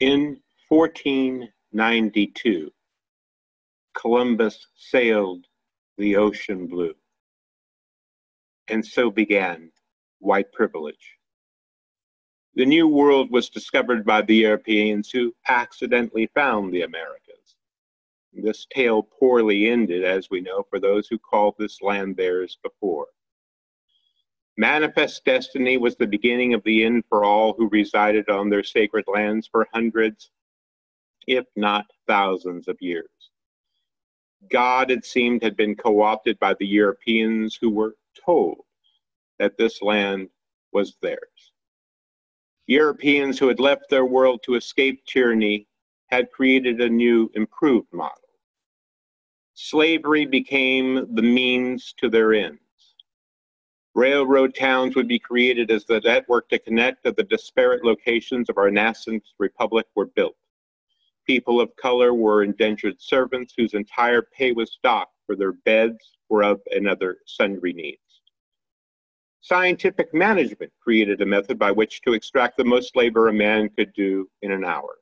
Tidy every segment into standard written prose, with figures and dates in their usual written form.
In 1492, Columbus sailed the ocean blue, and so began white privilege. The New World was discovered by the Europeans who accidentally found the Americas. This tale poorly ended, as we know, for those who called this land theirs before. Manifest Destiny was the beginning of the end for all who resided on their sacred lands for hundreds, if not thousands of years. God, it seemed, had been co-opted by the Europeans who were told that this land was theirs. Europeans who had left their world to escape tyranny had created a new, improved model. Slavery became the means to their ends. Railroad towns would be created as the network to connect to the disparate locations of our nascent republic were built. People of color were indentured servants whose entire pay was docked for their beds, grub, and other sundry needs. Scientific management created a method by which to extract the most labor a man could do in an hour.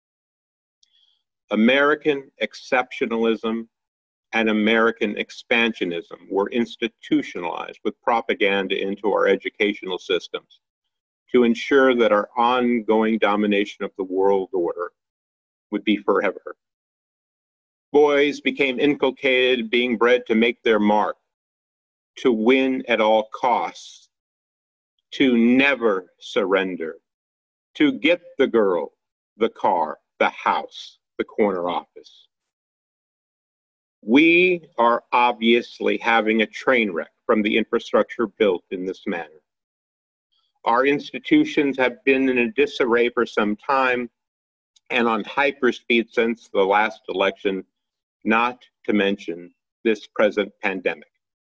American exceptionalism and American expansionism were institutionalized with propaganda into our educational systems to ensure that our ongoing domination of the world order would be forever. Boys became inculcated, being bred to make their mark, to win at all costs, to never surrender, to get the girl, the car, the house, the corner office. We are obviously having a train wreck from the infrastructure built in this manner. Our institutions have been in a disarray for some time and on hyperspeed since the last election, not to mention this present pandemic.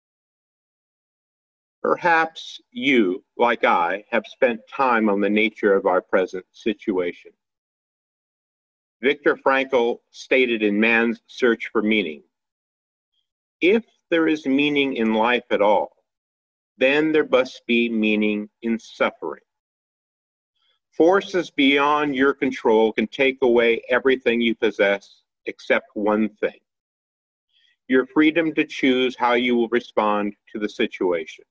Perhaps you, like I, have spent time on the nature of our present situation. Viktor Frankl stated in Man's Search for Meaning, if there is meaning in life at all, then there must be meaning in suffering. Forces beyond your control can take away everything you possess except one thing: your freedom to choose how you will respond to the situation.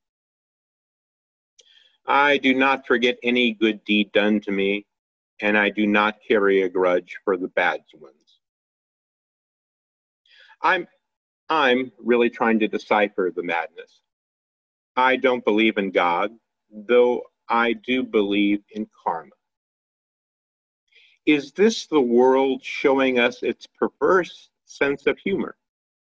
I do not forget any good deed done to me, and I do not carry a grudge for the bad ones. I'm really trying to decipher the madness. I don't believe in God, though I do believe in karma. Is this the world showing us its perverse sense of humor?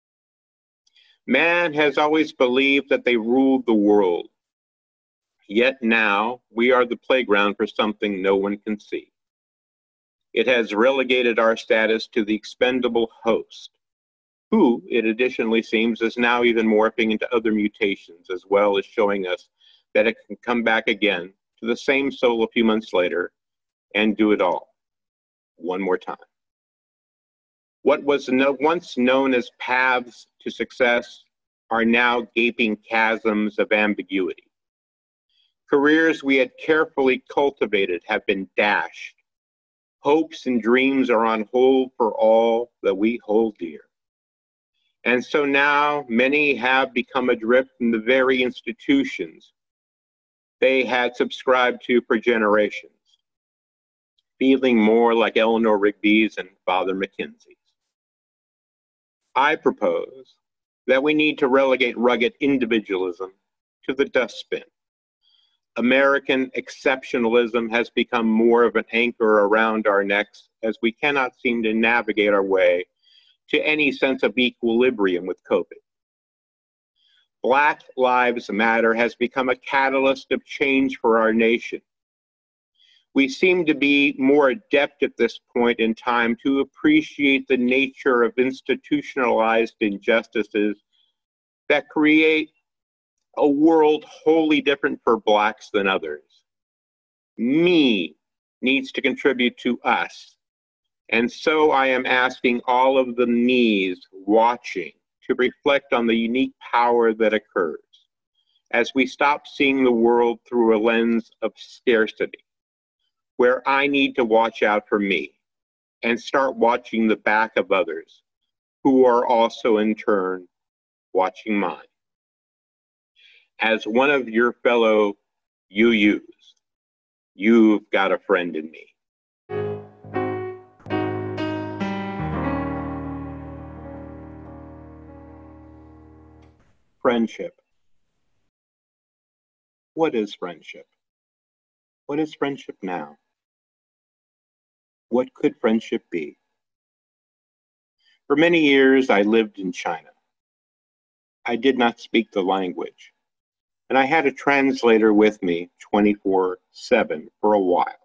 Man has always believed that they ruled the world, yet now we are the playground for something no one can see. It has relegated our status to the expendable host, who, it additionally seems, is now even morphing into other mutations, as well as showing us that it can come back again to the same soul a few months later and do it all one more time. What was once known as paths to success are now gaping chasms of ambiguity. Careers we had carefully cultivated have been dashed. Hopes and dreams are on hold for all that we hold dear. And so now many have become adrift from the very institutions they had subscribed to for generations, feeling more like Eleanor Rigby's and Father Mackenzie's. I propose that we need to relegate rugged individualism to the dustbin. American exceptionalism has become more of an anchor around our necks as we cannot seem to navigate our way to any sense of equilibrium with COVID. Black Lives Matter has become a catalyst of change for our nation. We seem to be more adept at this point in time to appreciate the nature of institutionalized injustices that create a world wholly different for Blacks than others. Me needs to contribute to us. And so I am asking all of the me's watching to reflect on the unique power that occurs as we stop seeing the world through a lens of scarcity, where I need to watch out for me, and start watching the back of others who are also in turn watching mine. As one of your fellow UUs, you've got a friend in me. Friendship. What is friendship? What is friendship now? What could friendship be? For many years, I lived in China. I did not speak the language, and I had a translator with me 24/7 for a while.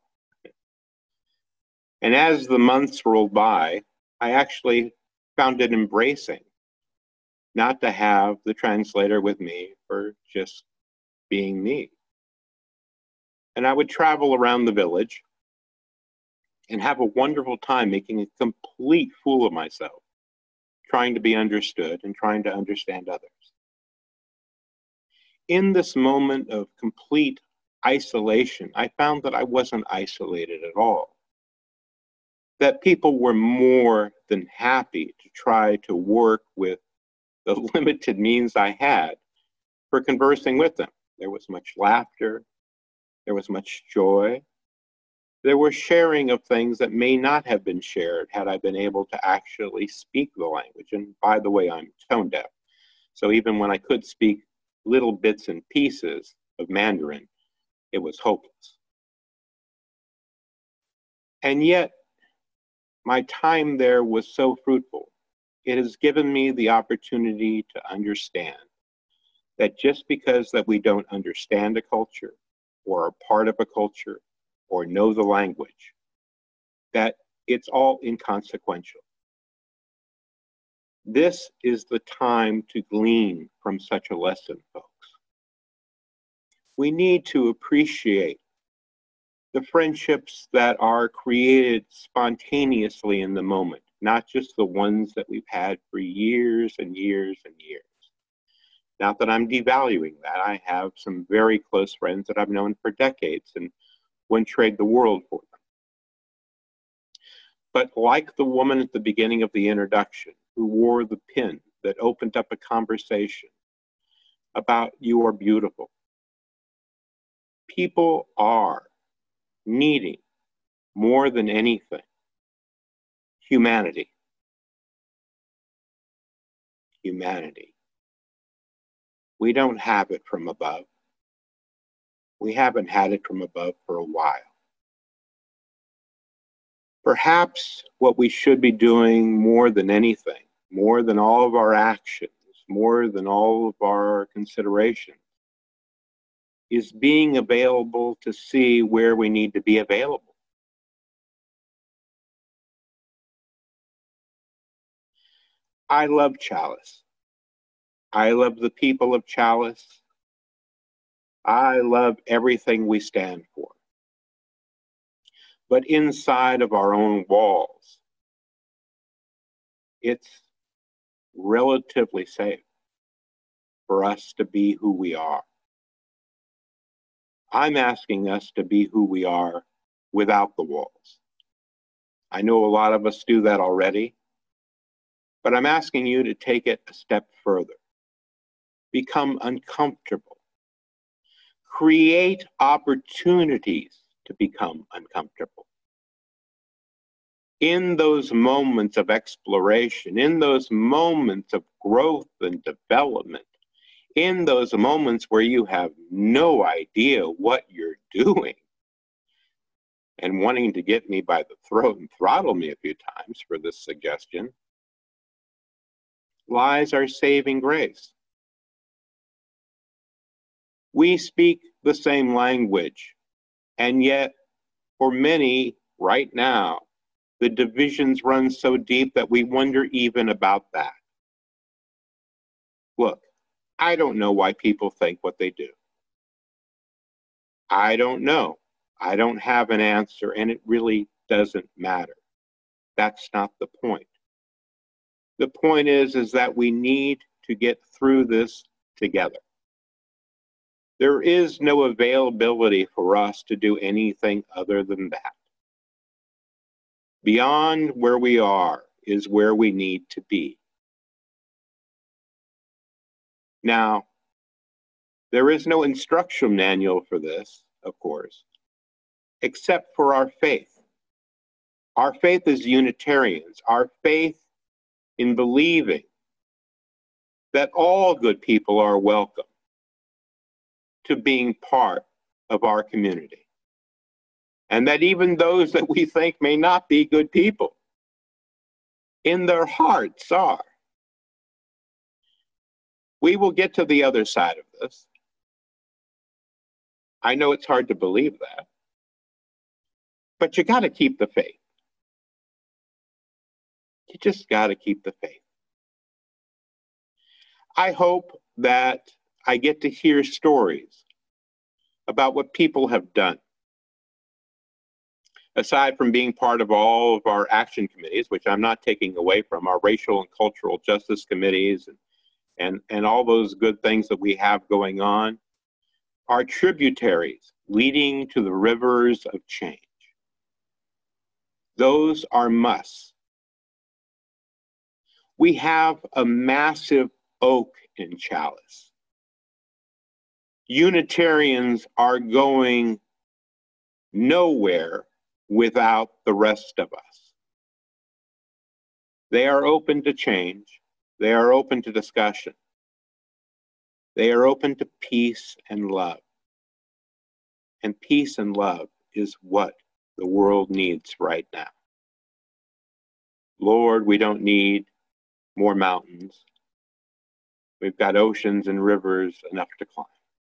And as the months rolled by, I actually found it embracing not to have the translator with me for just being me. And I would travel around the village and have a wonderful time making a complete fool of myself, trying to be understood and trying to understand others. In this moment of complete isolation, I found that I wasn't isolated at all. That people were more than happy to try to work with the limited means I had for conversing with them. There was much laughter, there was much joy, there was sharing of things that may not have been shared had I been able to actually speak the language. And by the way, I'm tone deaf, so even when I could speak little bits and pieces of Mandarin, it was hopeless. And yet, my time there was so fruitful. It has given me the opportunity to understand that just because that we don't understand a culture or are part of a culture or know the language, that it's all inconsequential. This is the time to glean from such a lesson, folks. We need to appreciate the friendships that are created spontaneously in the moment, not just the ones that we've had for years and years and years. Not that I'm devaluing that. I have some very close friends that I've known for decades and wouldn't trade the world for them. But like the woman at the beginning of the introduction who wore the pin that opened up a conversation about you are beautiful, people are needing more than anything humanity. Humanity. We don't have it from above. We haven't had it from above for a while. Perhaps what we should be doing more than anything, more than all of our actions, more than all of our considerations, is being available to see where we need to be available. I love Chalice. I love the people of Chalice. I love everything we stand for. But inside of our own walls, it's relatively safe for us to be who we are. I'm asking us to be who we are without the walls. I know a lot of us do that already, but I'm asking you to take it a step further. Become uncomfortable. Create opportunities to become uncomfortable. In those moments of exploration, in those moments of growth and development, in those moments where you have no idea what you're doing and wanting to get me by the throat and throttle me a few times for this suggestion, lies our saving grace. We speak the same language, and yet for many right now, the divisions run so deep that we wonder even about that. Look, I don't know why people think what they do. I don't know. I don't have an answer, and it really doesn't matter. That's not the point. The point is that we need to get through this together. There is no availability for us to do anything other than that. Beyond where we are is where we need to be. Now, there is no instruction manual for this, of course, except for our faith. Our faith as Unitarians, our faith in believing that all good people are welcome to being part of our community, and that even those that we think may not be good people, in their hearts are. We will get to the other side of this. I know it's hard to believe that, but you got to keep the faith. You just got to keep the faith. I hope that I get to hear stories about what people have done. Aside from being part of all of our action committees, which I'm not taking away from, our racial and cultural justice committees and all those good things that we have going on, are tributaries leading to the rivers of change. Those are musts. We have a massive oak in Challis. Unitarians are going nowhere without the rest of us. They are open to change. They are open to discussion. They are open to peace and love. And peace and love is what the world needs right now. Lord, we don't need more mountains. We've got oceans and rivers enough to climb.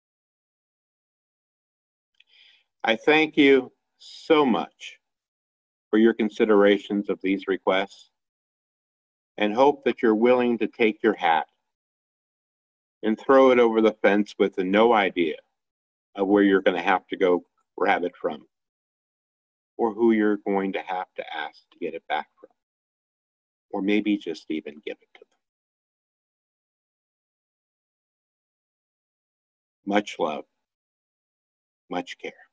I thank you so much for your considerations of these requests and hope that you're willing to take your hat and throw it over the fence with no idea of where you're going to have to go grab it from or who you're going to have to ask to get it back from, or maybe just even give it to them. Much love, much care.